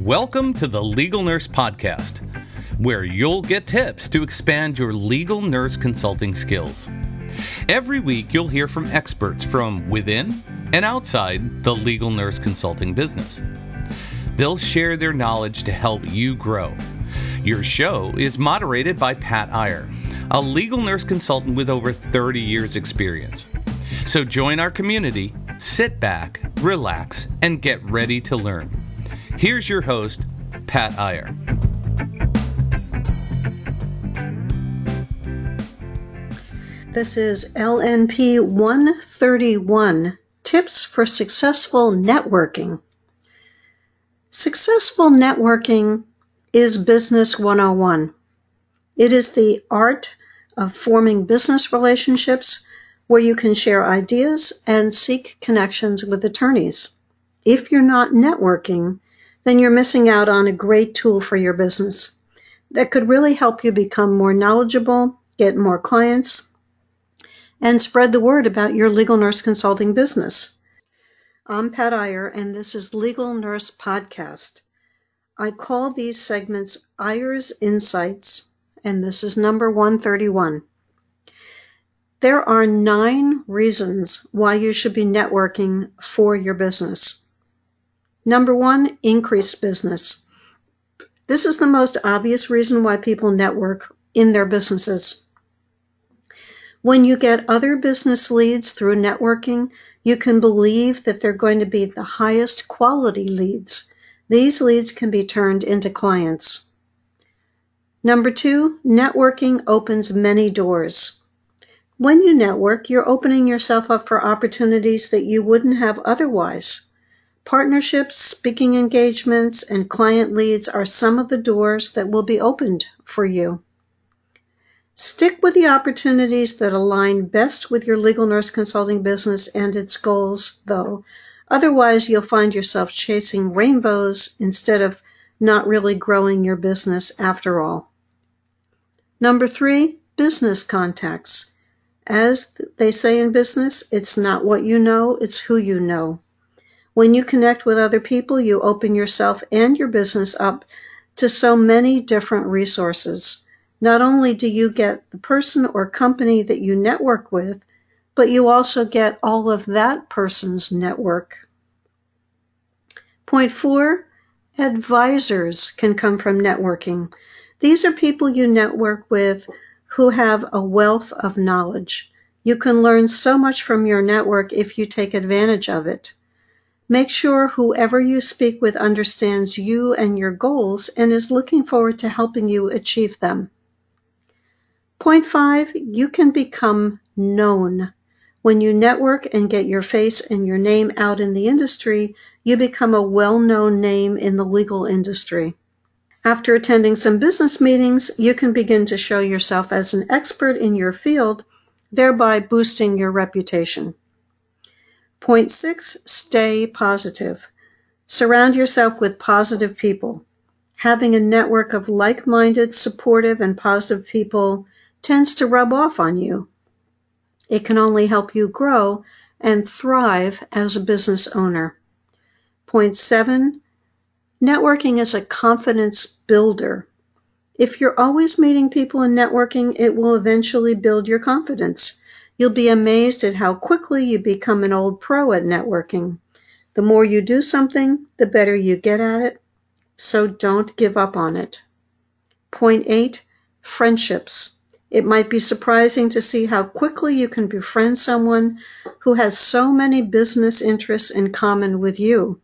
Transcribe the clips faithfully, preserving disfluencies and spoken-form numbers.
Welcome to the Legal Nurse Podcast, where you'll get tips to expand your legal nurse consulting skills. Every week, you'll hear from experts from within and outside the legal nurse consulting business. They'll share their knowledge to help you grow. Your show is moderated by Pat Iyer, a legal nurse consultant with over thirty years experience. So join our community, sit back, relax, and get ready to learn. Here's your host, Pat Iyer. This is L N P one thirty-one, Tips for Successful Networking. Successful networking is Business one oh one. It is the art of forming business relationships where you can share ideas and seek connections with attorneys. If you're not networking, then you're missing out on a great tool for your business that could really help you become more knowledgeable, get more clients, and spread the word about your legal nurse consulting business. I'm Pat Iyer, and this is Legal Nurse Podcast. I call these segments Iyer's Insights, and this is number one thirty-one. There are nine reasons why you should be networking for your business. Number one, increased business. This is the most obvious reason why people network in their businesses. When you get other business leads through networking, you can believe that they're going to be the highest quality leads. These leads can be turned into clients. Number two, networking opens many doors. When you network, you're opening yourself up for opportunities that you wouldn't have otherwise. Partnerships, speaking engagements, and client leads are some of the doors that will be opened for you. Stick with the opportunities that align best with your legal nurse consulting business and its goals, though. Otherwise, you'll find yourself chasing rainbows instead of not really growing your business after all. Number three, business contacts. As they say in business, it's not what you know, it's who you know. When you connect with other people, you open yourself and your business up to so many different resources. Not only do you get the person or company that you network with, but you also get all of that person's network. Point four, advisors can come from networking. These are people you network with who have a wealth of knowledge. You can learn so much from your network if you take advantage of it. Make sure whoever you speak with understands you and your goals and is looking forward to helping you achieve them. Point five, you can become known. When you network and get your face and your name out in the industry, you become a well-known name in the legal industry. After attending some business meetings, you can begin to show yourself as an expert in your field, thereby boosting your reputation. Point six, stay positive. Surround yourself with positive people. Having a network of like-minded, supportive, and positive people tends to rub off on you. It can only help you grow and thrive as a business owner. Point seven, networking is a confidence builder. If you're always meeting people and networking, it will eventually build your confidence. You'll be amazed at how quickly you become an old pro at networking. The more you do something, the better you get at it, so don't give up on it. Point eight, friendships. It might be surprising to see how quickly you can befriend someone who has so many business interests in common with you.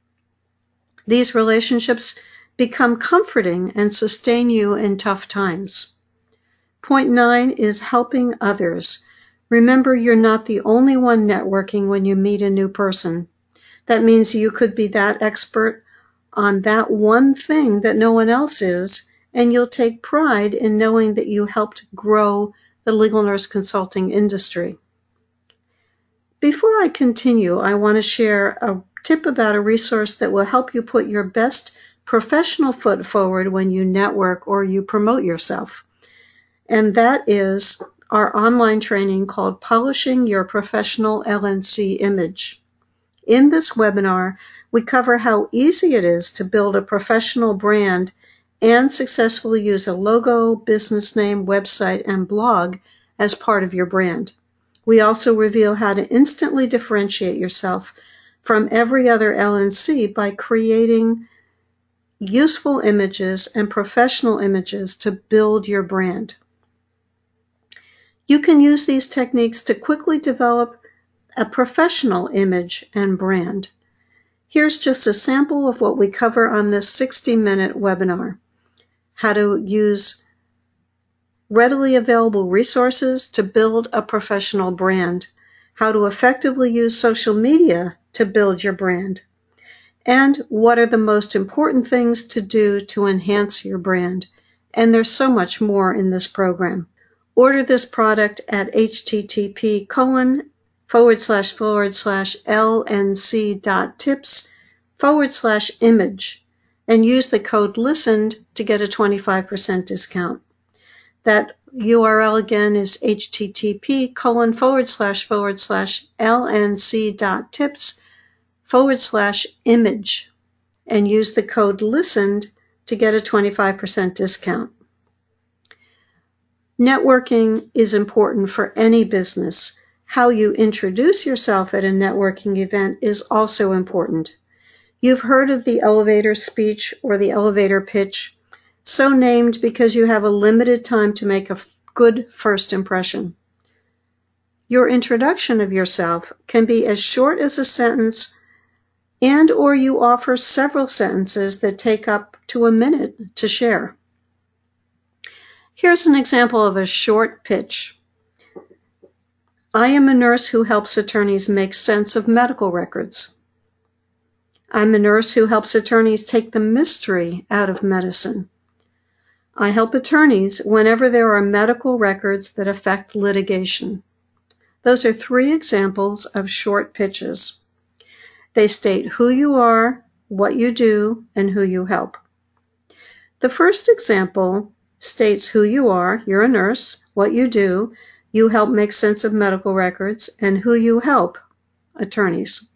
These relationships become comforting and sustain you in tough times. Point nine is helping others. Remember, you're not the only one networking when you meet a new person. That means you could be that expert on that one thing that no one else is, and you'll take pride in knowing that you helped grow the legal nurse consulting industry. Before I continue, I want to share a tip about a resource that will help you put your best professional foot forward when you network or you promote yourself. And that is our online training called Polishing Your Professional L N C Image. In this webinar, we cover how easy it is to build a professional brand and successfully use a logo, business name, website, and blog as part of your brand. We also reveal how to instantly differentiate yourself from every other L N C by creating useful images and professional images to build your brand. You can use these techniques to quickly develop a professional image and brand. Here's just a sample of what we cover on this sixty minute webinar. How to use readily available resources to build a professional brand. How to effectively use social media to build your brand. And what are the most important things to do to enhance your brand. And there's so much more in this program. Order this product at http colon forward slash forward slash lnc.tips forward slash image and use the code LISTENED to get a twenty-five percent discount. That U R L again is http colon forward slash forward slash lnc.tips forward slash image and use the code LISTENED to get a twenty-five percent discount. Networking is important for any business. How you introduce yourself at a networking event is also important. You've heard of the elevator speech or the elevator pitch, so named because you have a limited time to make a good first impression. Your introduction of yourself can be as short as a sentence and or you offer several sentences that take up to a minute to share. Here's an example of a short pitch. I am a nurse who helps attorneys make sense of medical records. I'm a nurse who helps attorneys take the mystery out of medicine. I help attorneys whenever there are medical records that affect litigation. Those are three examples of short pitches. They state who you are, what you do, and who you help. The first example states who you are, you're a nurse, what you do, you help make sense of medical records, and who you help, attorneys.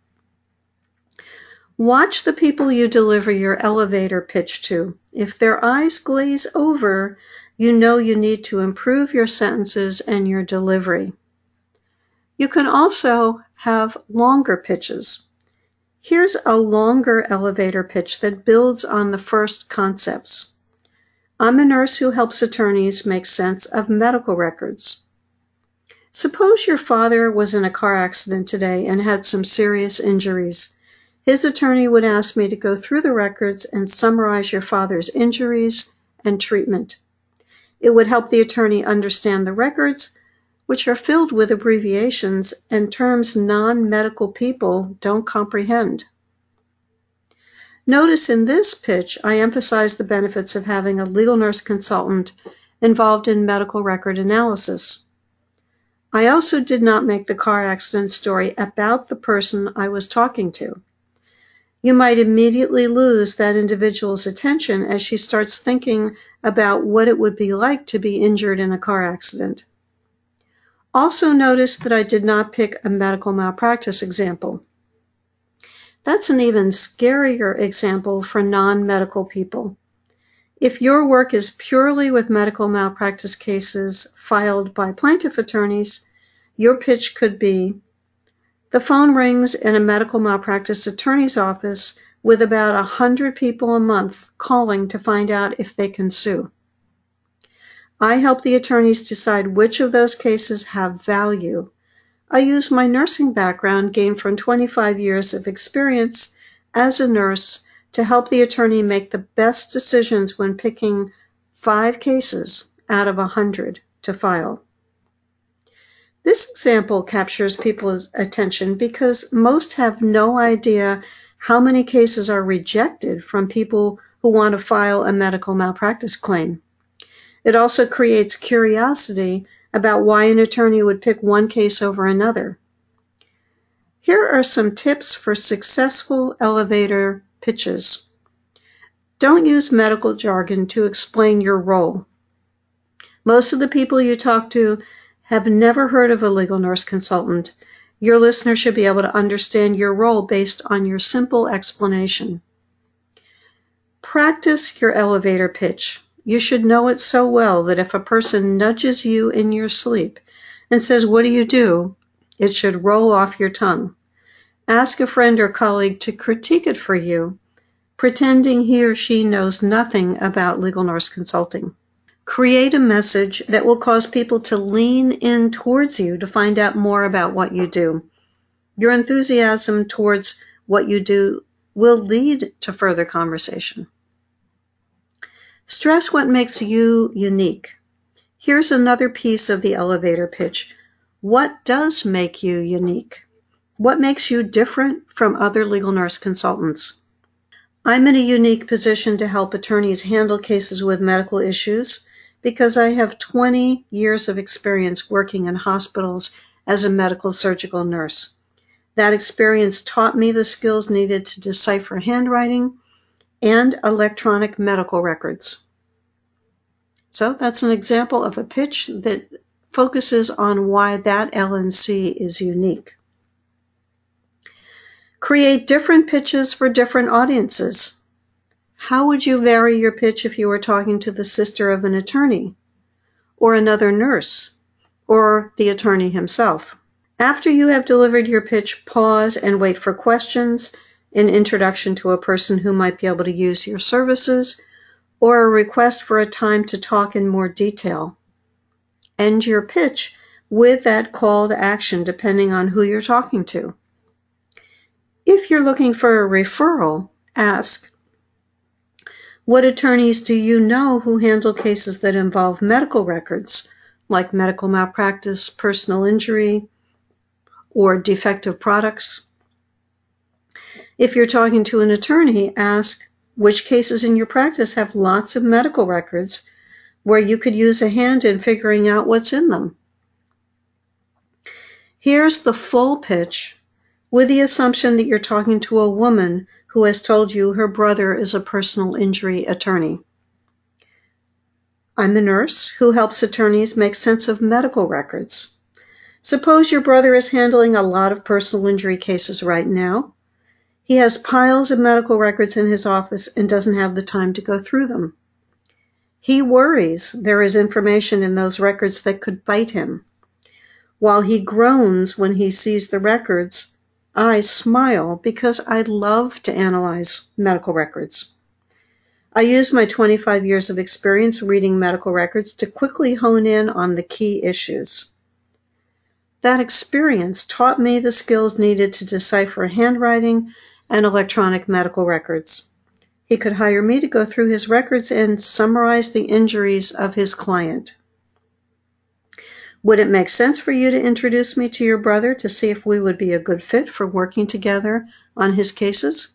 Watch the people you deliver your elevator pitch to. If their eyes glaze over, you know you need to improve your sentences and your delivery. You can also have longer pitches. Here's a longer elevator pitch that builds on the first concepts. I'm a nurse who helps attorneys make sense of medical records. Suppose your father was in a car accident today and had some serious injuries. His attorney would ask me to go through the records and summarize your father's injuries and treatment. It would help the attorney understand the records, which are filled with abbreviations and terms non-medical people don't comprehend. Notice in this pitch, I emphasize the benefits of having a legal nurse consultant involved in medical record analysis. I also did not make the car accident story about the person I was talking to. You might immediately lose that individual's attention as she starts thinking about what it would be like to be injured in a car accident. Also notice that I did not pick a medical malpractice example. That's an even scarier example for non-medical people. If your work is purely with medical malpractice cases filed by plaintiff attorneys, your pitch could be, the phone rings in a medical malpractice attorney's office with about one hundred people a month calling to find out if they can sue. I help the attorneys decide which of those cases have value. I use my nursing background gained from twenty-five years of experience as a nurse to help the attorney make the best decisions when picking five cases out of a hundred to file. This example captures people's attention because most have no idea how many cases are rejected from people who want to file a medical malpractice claim. It also creates curiosity about why an attorney would pick one case over another. Here are some tips for successful elevator pitches. Don't use medical jargon to explain your role. Most of the people you talk to have never heard of a legal nurse consultant. Your listener should be able to understand your role based on your simple explanation. Practice your elevator pitch. You should know it so well that if a person nudges you in your sleep and says, "What do you do?" it should roll off your tongue. Ask a friend or colleague to critique it for you, pretending he or she knows nothing about legal nurse consulting. Create a message that will cause people to lean in towards you to find out more about what you do. Your enthusiasm towards what you do will lead to further conversation. Stress what makes you unique. Here's another piece of the elevator pitch. What does make you unique? What makes you different from other legal nurse consultants? I'm in a unique position to help attorneys handle cases with medical issues because I have twenty years of experience working in hospitals as a medical surgical nurse. That experience taught me the skills needed to decipher handwriting and electronic medical records. So that's an example of a pitch that focuses on why that L N C is unique. Create different pitches for different audiences. How would you vary your pitch if you were talking to the sister of an attorney, or another nurse, or the attorney himself? After you have delivered your pitch, pause and wait for questions, an introduction to a person who might be able to use your services, or a request for a time to talk in more detail. End your pitch with that call to action depending on who you're talking to. If you're looking for a referral, ask, what attorneys do you know who handle cases that involve medical records, like medical malpractice, personal injury, or defective products? If you're talking to an attorney, ask, which cases in your practice have lots of medical records where you could use a hand in figuring out what's in them? Here's the full pitch with the assumption that you're talking to a woman who has told you her brother is a personal injury attorney. I'm a nurse who helps attorneys make sense of medical records. Suppose your brother is handling a lot of personal injury cases right now. He has piles of medical records in his office and doesn't have the time to go through them. He worries there is information in those records that could bite him. While he groans when he sees the records, I smile because I love to analyze medical records. I use my twenty-five years of experience reading medical records to quickly hone in on the key issues. That experience taught me the skills needed to decipher handwriting and electronic medical records. He could hire me to go through his records and summarize the injuries of his client. Would it make sense for you to introduce me to your brother to see if we would be a good fit for working together on his cases?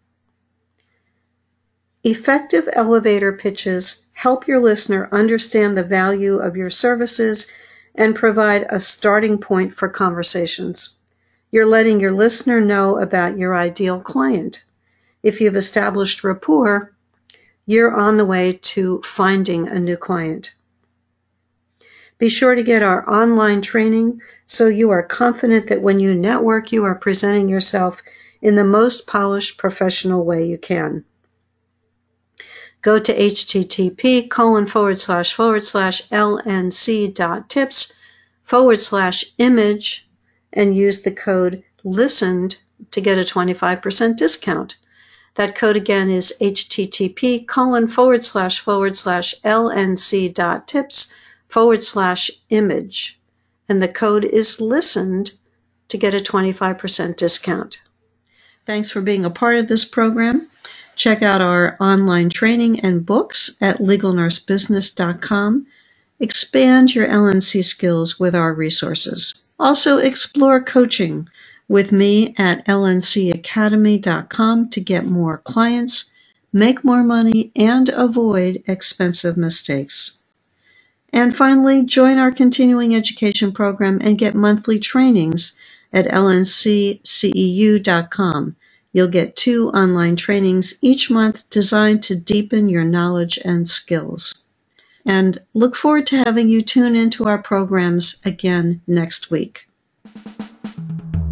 Effective elevator pitches help your listener understand the value of your services and provide a starting point for conversations. You're letting your listener know about your ideal client. If you've established rapport, you're on the way to finding a new client. Be sure to get our online training so you are confident that when you network, you are presenting yourself in the most polished professional way you can. Go to http colon forward slash forward slash lnc dot tips forward slash image and use the code LISTENED to get a twenty-five percent discount. That code again is http colon forward slash forward slash lnc dot tips forward slash image, and the code is LISTENED to get a twenty-five percent discount. Thanks for being a part of this program. Check out our online training and books at legal nurse business dot com. Expand your L N C skills with our resources. Also explore coaching with me at L N C academy dot com to get more clients, make more money, and avoid expensive mistakes. And finally, join our continuing education program and get monthly trainings at L N C C E U dot com. You'll get two online trainings each month designed to deepen your knowledge and skills. And look forward to having you tune into our programs again next week.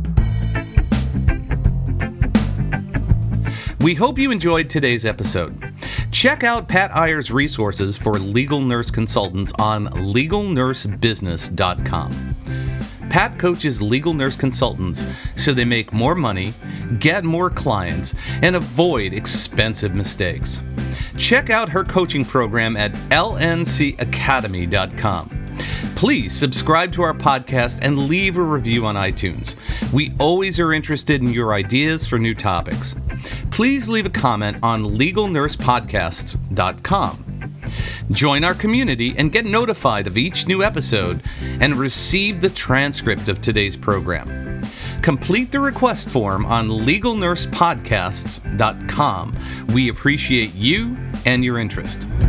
We hope you enjoyed today's episode. Check out Pat Iyer's resources for legal nurse consultants on legal nurse business dot com. Pat coaches legal nurse consultants so they make more money, get more clients, and avoid expensive mistakes. Check out her coaching program at L N C academy dot com. Please subscribe to our podcast and leave a review on iTunes. We always are interested in your ideas for new topics. Please leave a comment on legal nurse podcasts dot com. Join our community and get notified of each new episode and receive the transcript of today's program. Complete the request form on legal nurse podcasts dot com. We appreciate you and your interest.